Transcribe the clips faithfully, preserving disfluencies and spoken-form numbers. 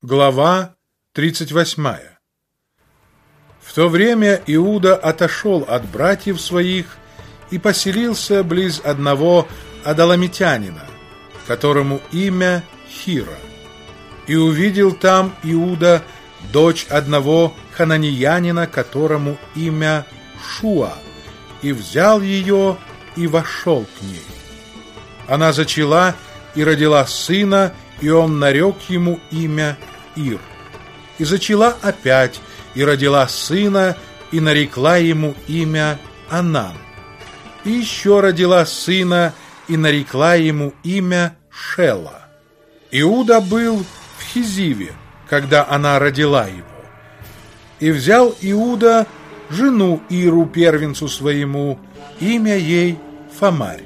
Глава тридцать восьмая. В то время Иуда отошел от братьев своих и поселился близ одного Адаламитянина, которому имя Хира. И увидел там Иуда дочь одного хананеянина, которому имя Шуа, и взял ее и вошел к ней. Она зачала и родила сына, и он нарек ему имя Ир. И зачала опять, и родила сына, и нарекла ему имя Анан. И еще родила сына, и нарекла ему имя Шела. Иуда был в Хизиве, когда она родила его. И взял Иуда жену Иру, первенцу своему, имя ей Фамарь.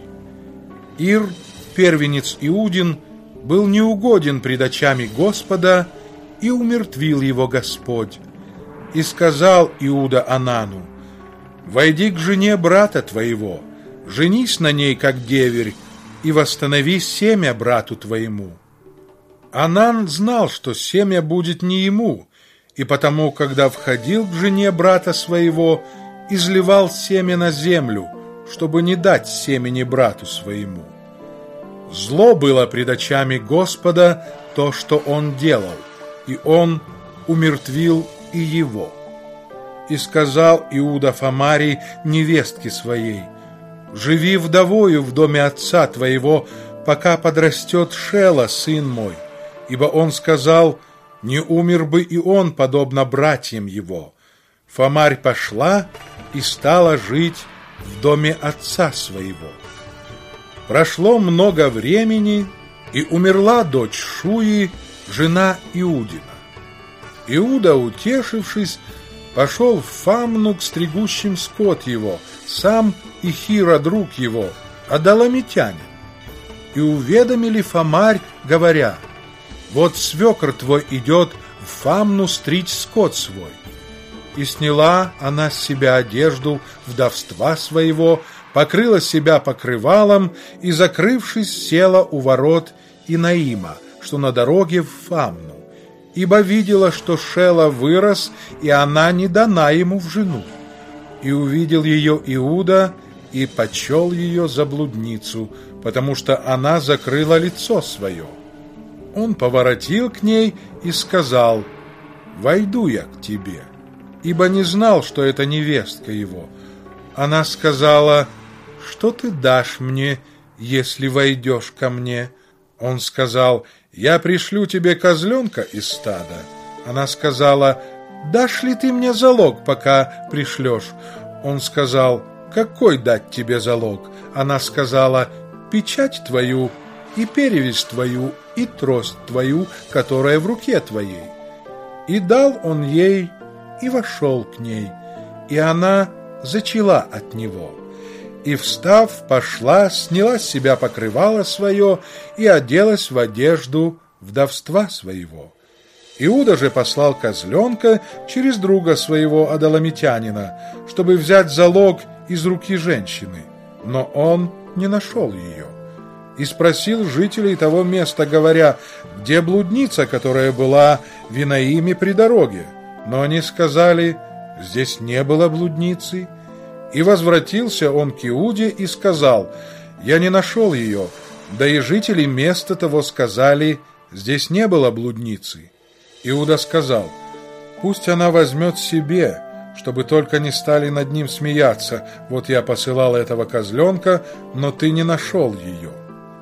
Ир, первенец Иудин, был неугоден пред очами Господа, и умертвил его Господь. И сказал Иуда Анану: «Войди к жене брата твоего, женись на ней, как деверь, и восстанови семя брату твоему». Анан знал, что семя будет не ему, и потому, когда входил к жене брата своего, изливал семя на землю, чтобы не дать семени брату своему. Зло было пред очами Господа то, что он делал, и он умертвил и его. И сказал Иуда Фамари, невестке своей: «Живи вдовою в доме отца твоего, пока подрастет Шела, сын мой». Ибо он сказал: «Не умер бы и он, подобно братьям его». Фамарь пошла и стала жить в доме отца своего. Прошло много времени, и умерла дочь Шуи, жена Иудина. Иуда, утешившись, пошел в Фамну к стригущим скот его, сам и Хира, друг его, Адаламитянин. И уведомили Фамарь, говоря: «Вот свекр твой идет в Фамну стричь скот свой». И сняла она с себя одежду вдовства своего, покрыла себя покрывалом и, закрывшись, села у ворот Инаима, что на дороге в Фамну, ибо видела, что Шела вырос, и она не дана ему в жену. И увидел ее Иуда, и почел ее за блудницу, потому что она закрыла лицо свое. Он поворотил к ней и сказал: «Войду я к тебе», ибо не знал, что это невестка его. Она сказала: «Что ты дашь мне, если войдешь ко мне?» Он сказал: «Я пришлю тебе козленка из стада». Она сказала: «Дашь ли ты мне залог, пока пришлешь?» Он сказал: «Какой дать тебе залог?» Она сказала: «Печать твою, и перевязь твою, и трость твою, которая в руке твоей». И дал он ей, и вошел к ней, и она зачала от него. И, встав, пошла, сняла с себя покрывало свое и оделась в одежду вдовства своего. Иуда же послал козленка через друга своего Адаламитянина, чтобы взять залог из руки женщины, но он не нашел ее. И спросил жителей того места, говоря: «Где блудница, которая была в Инаиме при дороге?» Но они сказали: «Здесь не было блудницы». И возвратился он к Иуде и сказал: «Я не нашел ее». Да и жители места того сказали: «Здесь не было блудницы». Иуда сказал: «Пусть она возьмет себе, чтобы только не стали над ним смеяться. Вот я посылал этого козленка, но ты не нашел ее».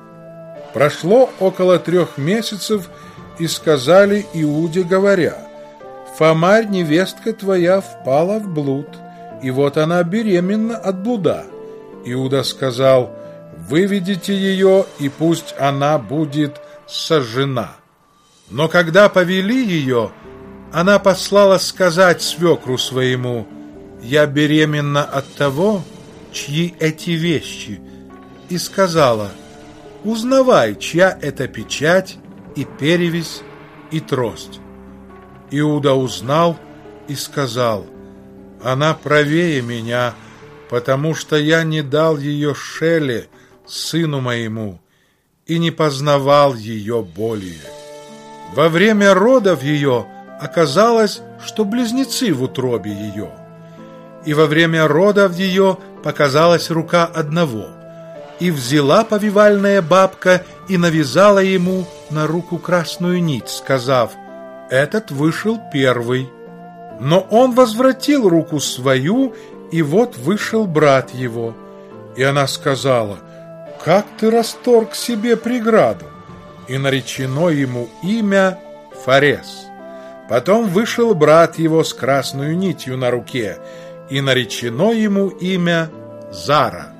Прошло около трех месяцев, и сказали Иуде, говоря: «Фамарь, невестка твоя, впала в блуд, и вот она беременна от блуда». Иуда сказал: «Выведите ее, и пусть она будет сожжена». Но когда повели ее, она послала сказать свекру своему: «Я беременна от того, чьи эти вещи», и сказала: «Узнавай, чья это печать, и перевязь, и трость». Иуда узнал и сказал: «Она правее меня, потому что я не дал ее Шеле, сыну моему, и не познавал ее более». Во время родов ее оказалось, что близнецы в утробе ее. И во время родов ее показалась рука одного, и взяла повивальная бабка и навязала ему на руку красную нить, сказав: «Этот вышел первый». Но он возвратил руку свою, и вот вышел брат его. И она сказала: «Как ты расторг себе преграду?» И наречено ему имя Фарес. Потом вышел брат его с красную нитью на руке, и наречено ему имя Зара.